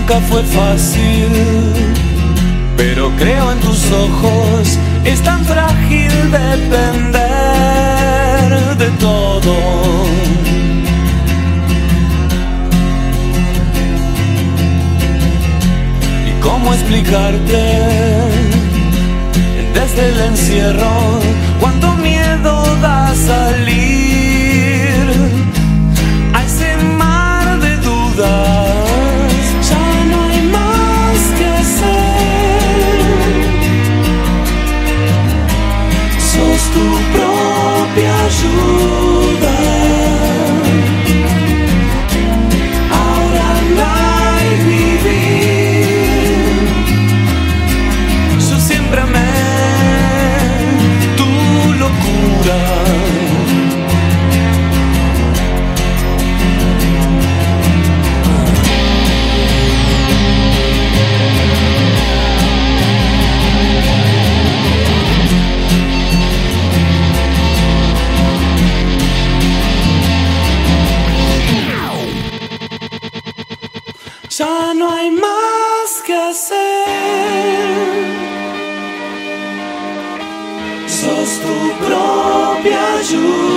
nunca fue fácil, pero creo en tus ojos. Es tan frágil depender de todo. ¿Y cómo explicarte desde el encierro cuánto miedo da salir a ese mar de dudas? Ya no hay más que hacer. Sos tu propia ayuda. Ahora no hay vivir. Yo siempre amé tu locura. Ya no hay más que hacer. Sos tu propia ayuda.